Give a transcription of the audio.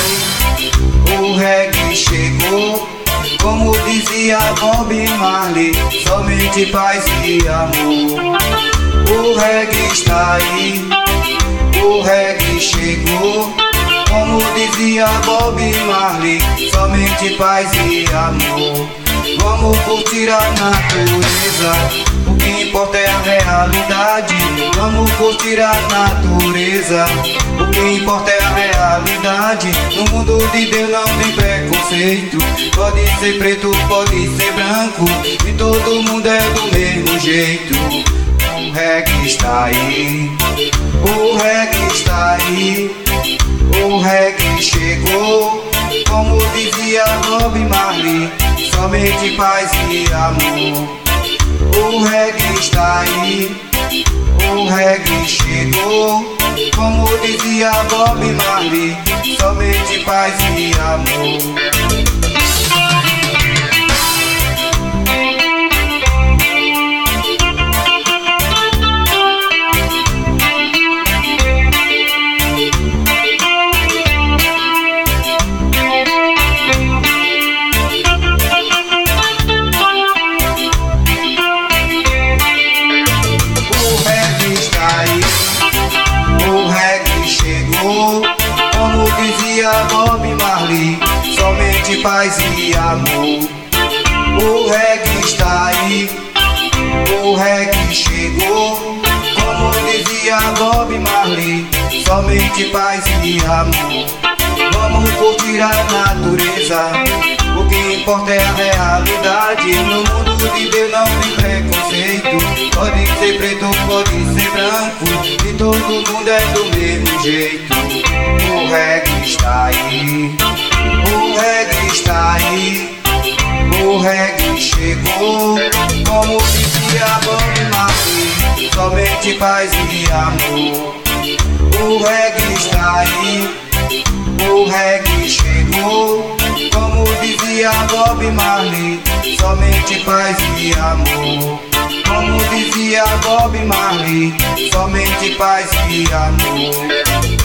o reggae chegou. Como dizia Bob Marley, somente paz e amor. O reggae está aí, o reggae chegou. Como dizia Bob Marley, somente paz e amor. Vamos curtir a natureza, o que importa é a realidade. Vamos curtir a natureza, o que importa é a realidade. No mundo de Deus não tem preconceito. Pode ser preto, pode ser branco, e todo mundo é do mesmo jeito. O reggae está aí, o reggae está aí, o reggae chegou. Como dizia Bob Marley, somente paz e amor. O reggae está aí, o reggae chegou. Como dizia Bob Marley, somente paz e amor. Como dizia Bob Marley, somente paz e amor. O reggae está aí, o reggae chegou. Como dizia Bob Marley, somente paz e amor. Vamos curtir a natureza, o que importa é a realidade. No mundo de Deus não tem preconceito. Pode ser preto, pode ser branco, e todo mundo é do mesmo jeito. O reggae está aí, o reggae está aí, o reggae chegou. Como dizia Bob Marley, somente paz e amor. O reggae está aí, o reggae chegou. Como dizia Bob Marley, somente paz e amor. Como dizia Bob Marley, somente paz e amor.